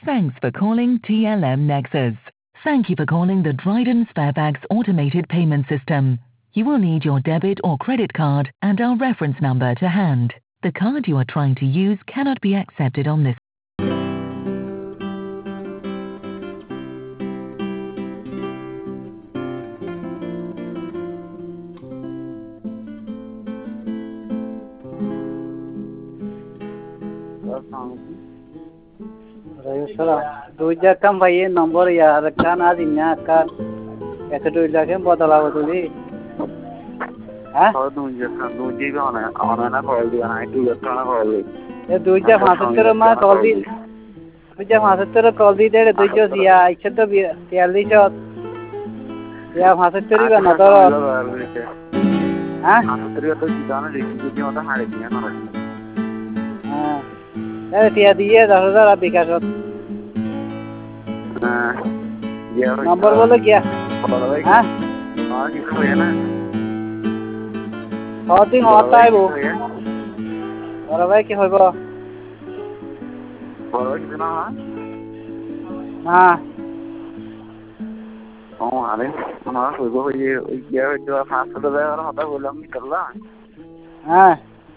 Thanks for calling TLM Nexus. Thank you for calling the Dryden Sparebags automated payment system. You will need your debit or credit card and our reference number to hand. The card you are trying to use cannot be accepted on this. দুইটা কাম ভাই নম্বর ইয়ার কান আজ ইন্না কান এত দুইটা কাম বদলা বদলি হ্যাঁ দুইটা অনলাইনে কল দিও না দুইটা না কল দিই এ দুইটা 75 মা কল দি দুইটা 75 কল দি দে দুইটা দিয়া ইচ্ছা তো 43 ইয়া 75 বা না তো হ্যাঁ 75 তো জানা দেখি যদি ওটা হারে দিয়া না হ্যাঁ এ টিয়া দিয়ে 10000 বিকাশত নম্বর বলে গিয়া হ্যাঁ কিছু হয় না দিন হতা আইব বড় ভাই কি হইব বড় কিছু না না ও আরে আমার হইব হইয়ে ওই গিয়া হইতো 500 টাকা হতা বললাম কি করলা হ্যাঁ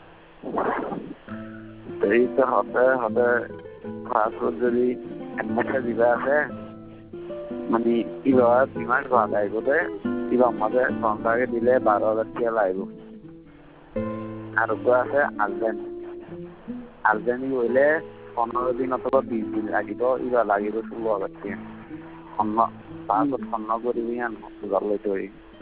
এই তো হতা 500 যদি একটা দিবা আছে মানে ইবার ডিমান্ড করা যায় বলে ইবা আমাদের সংসারে দিলে 12000 টাকা লাগবে আর উপরে আছে আলজেনি হইলে 15 দিন অথবা 20 দিন লাগিব ইবা লাগিব 16000 টাকা অন্য পাঁচত খন্ন করিবি আন যাবলে তুই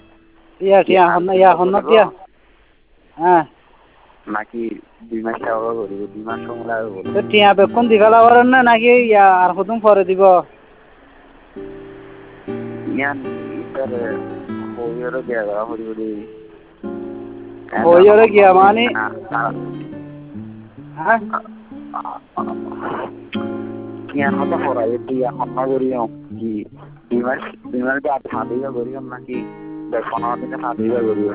ইয়া হ্যাঁ নাকি 2 মাস আগে করিব 2 মাস সময় লাগবে তো টিয়া বেকন দিগালা পারেন না নাকি ইয়া আর কতদিন পরে দিব ইয়ান ইতারে হইরে গেরা হরিবদি হইরে গিয়া মানে হ্যাঁ ইয়ান হতা হরাই দিয়া হন্না করিও কি 2 মাস কা থাদিবা করিও নাকি 15 দিনে থাদিবা করিও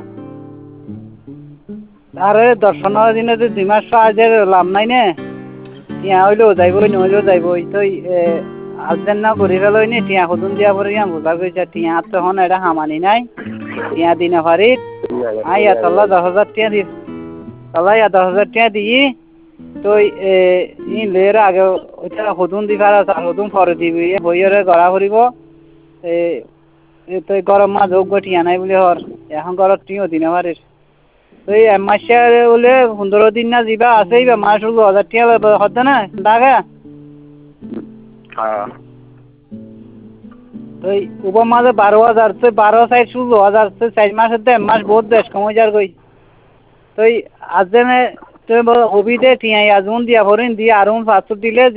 আরে 10 দিনে তো 2 মাস আজের লাভ নাই নে টিয়া হইলো যাইবই নইলো যাইবই তো আজেন না করি ফেলই নি টিয়া কতদিন দিয়া পরে আমি বুঝা কইছা টিয়া তো হন এটা হামানি নাই টিয়া দিনে পারি আইয়া তল্লা 10000 টাকা দি তল্লা 10000 টাকা দি তো ই লের আগে ওটা কতদিন দিবার আছে কতদিন পরে দিবি হইরে গড়া করিব তো গরম মা যোগ টিয়া নাই বলে হর এখন গরম টিও দিনে পারি এই মাসে বলে 15 দিন না দিবা আছেই বা মাস 16000 টাকা হচ্ছে না টাকা হ্যাঁ তো উপর মাসে 12000 সে 12 সাইড 16000 সে 4 মাসের দে মাস বহুত বেশ কমে যার কই তো আজনে তো হবি দে টিয়া আজুন দিয়া ভরিন দিয়া আরুন 500 দিলে